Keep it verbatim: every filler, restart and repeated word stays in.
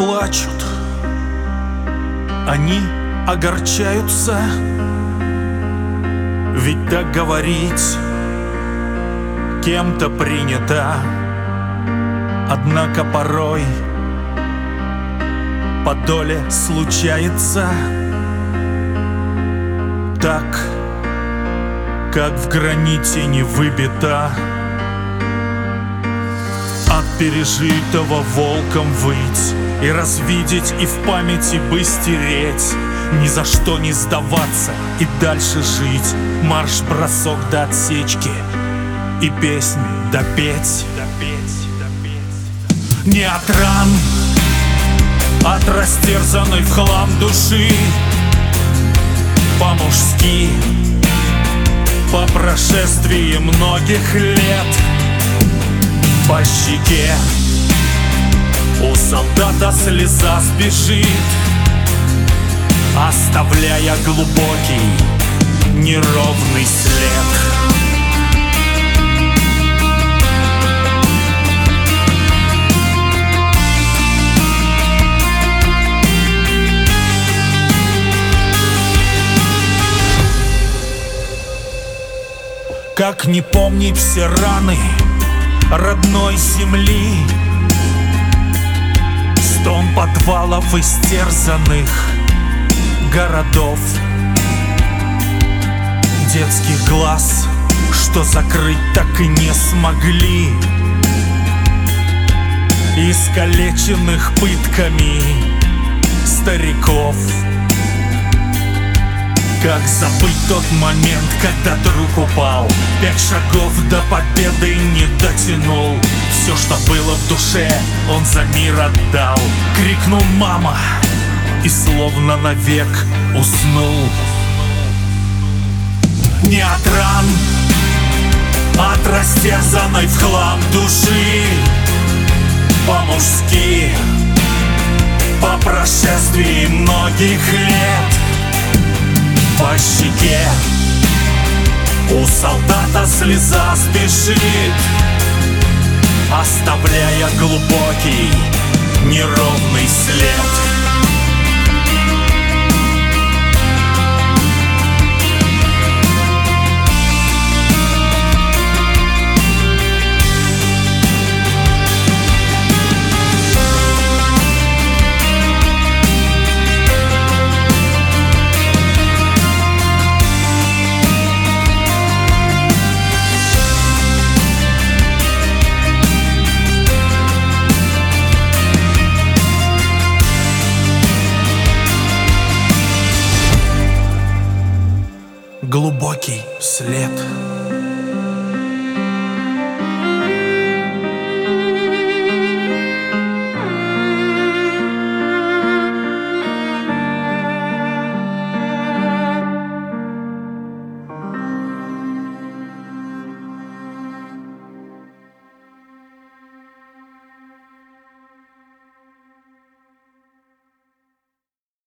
плачут, они огорчаются. Ведь так говорить кем-то принято. Однако порой по доле случается так, как в граните не выбито. От пережитого волком выть и развидеть, и в памяти бы стереть. Ни за что не сдаваться и дальше жить. Марш-бросок до отсечки и песнь допеть. Не от ран, от растерзанной в хлам души, по-мужски, по прошествии многих лет. По щеке у солдата слеза сбежит, оставляя глубокий неровный след. Как не помнить все раны родной земли, стон подвалов истерзанных городов, детских глаз, что закрыть так и не смогли, искалеченных пытками стариков. Как забыть тот момент, когда друг упал, пять шагов до победы не дотянул. Все, что было в душе, он за мир отдал. Крикнул «мама!» и словно навек уснул. Не от ран, от растерзанной в хлам души, по-мужски, по прошествии многих лет. По щеке у солдата слеза спешит, оставляя глубокий неровный след. Глубокий след.